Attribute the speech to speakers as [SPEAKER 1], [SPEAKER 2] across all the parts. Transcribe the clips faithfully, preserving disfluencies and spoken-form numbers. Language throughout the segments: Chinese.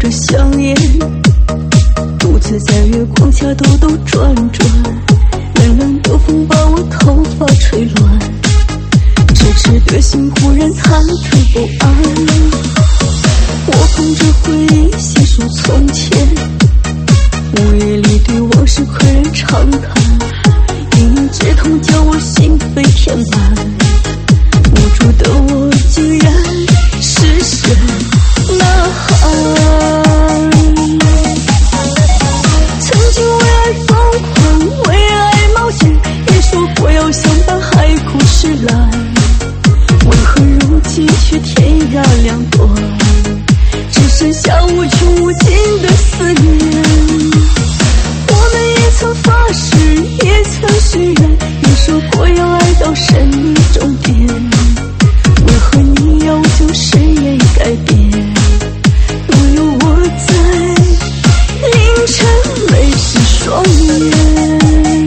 [SPEAKER 1] 着香烟，独自在月光下兜兜转转，冷冷的风把我头发吹乱，痴痴的心忽然忐忑不安。我捧着回忆细数从前，午夜里对往事喟然长谈，隐隐之痛叫我心扉填满，无助的我竟然失声呐喊。曾经为爱疯狂，为爱冒险，也说过要相伴海枯石烂，为何如今却天涯两端，只剩下无穷无尽的思念。我们也曾发誓，也曾许愿，也说过要爱到生命终点，为何你要求誓言改变，独有我在凌晨泪湿双眼。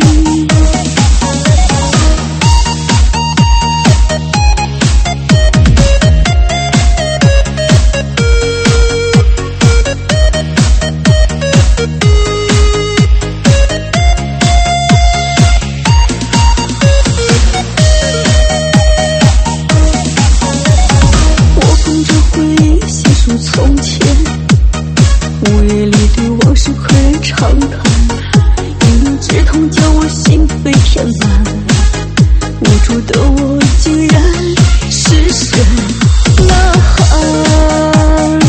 [SPEAKER 1] 从前午夜里对往事喟然长谈，隐隐之痛叫我心扉填满，无助的我竟然失声呐喊。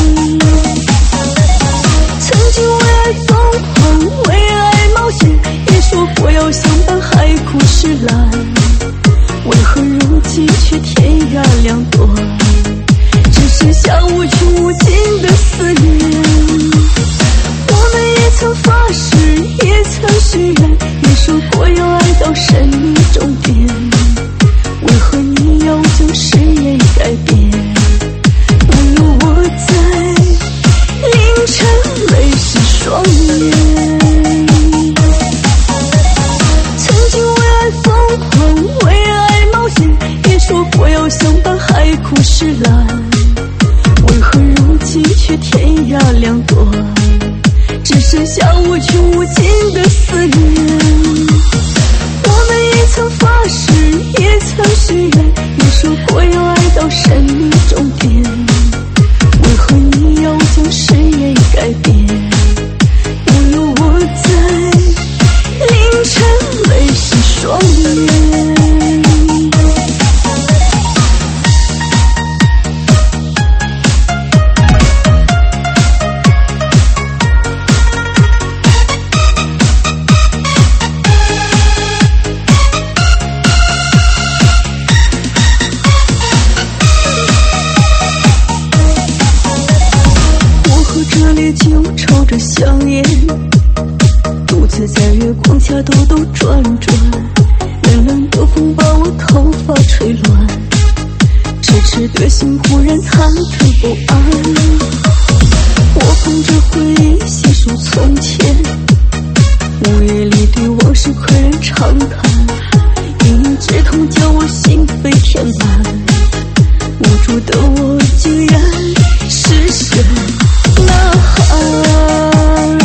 [SPEAKER 1] 曾经为爱疯狂，为爱冒险，也说过要相伴海枯石烂，为何如今却天涯两端，只剩下无穷无尽的思念。我们也曾发誓，也曾许愿，也说过要爱到生命终点，为何你要求誓言改变，独有我在凌晨泪湿双眼。曾经为爱疯狂，为爱冒险，也说过要相伴海枯石烂，为何如今却天涯两端，只剩下无穷无尽的思念。我们也曾发誓，也曾许愿，也说过要爱到生命终点，为何你要求誓言改变，独有我在凌晨泪湿双眼。就抽着香烟，独自在月光下兜兜转转，冷冷的风把我头发吹乱，痴痴的心忽然忐忑不安。我捧着回忆细数从前，午夜里对往事喟然长谈，隐隐之痛叫我心扉填满，无助的我竟然失声呐喊。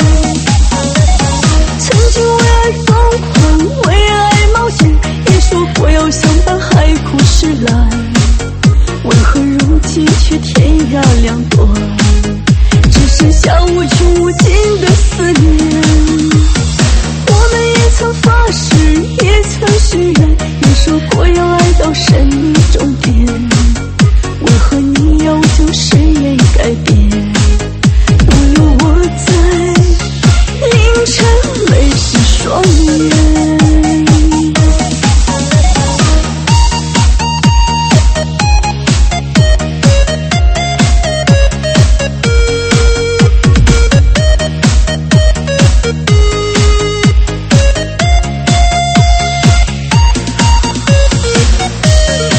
[SPEAKER 1] 曾经为爱疯狂，为爱冒险，也说过要相伴海枯石烂，为何如今却天涯两端，只剩下无穷无尽的思念。我们也曾发誓，也曾许愿，也说过要爱到生命终点，为何你要求誓言改变，独有我在凌晨泪湿双眼。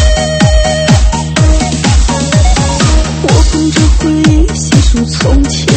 [SPEAKER 1] 我捧着回忆细数从前，